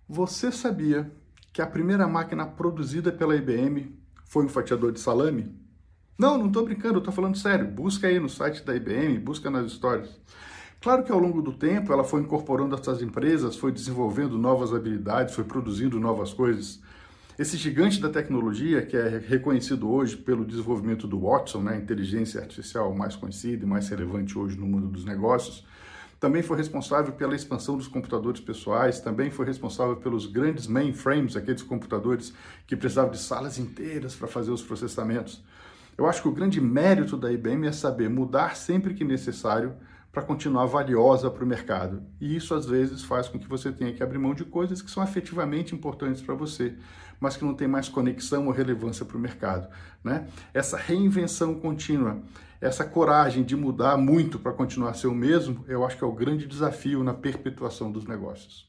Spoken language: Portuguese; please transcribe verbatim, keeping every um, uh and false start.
Você sabia que a primeira máquina produzida pela I B M foi um fatiador de salame? Não, não estou brincando, estou falando sério. Busca aí no site da I B M, busca nas histórias. Claro que ao longo do tempo ela foi incorporando essas empresas, foi desenvolvendo novas habilidades, foi produzindo novas coisas. Esse gigante da tecnologia, que é reconhecido hoje pelo desenvolvimento do Watson, né, a inteligência artificial mais conhecida e mais relevante hoje no mundo dos negócios, também foi responsável pela expansão dos computadores pessoais, também foi responsável pelos grandes mainframes, aqueles computadores que precisavam de salas inteiras para fazer os processamentos. Eu acho que o grande mérito da I B M é saber mudar sempre que necessário para continuar valiosa para o mercado. E isso, às vezes, faz com que você tenha que abrir mão de coisas que são efetivamente importantes para você, mas que não tem mais conexão ou relevância para o mercado, né? Essa reinvenção contínua, essa coragem de mudar muito para continuar a ser o mesmo, eu acho que é o grande desafio na perpetuação dos negócios.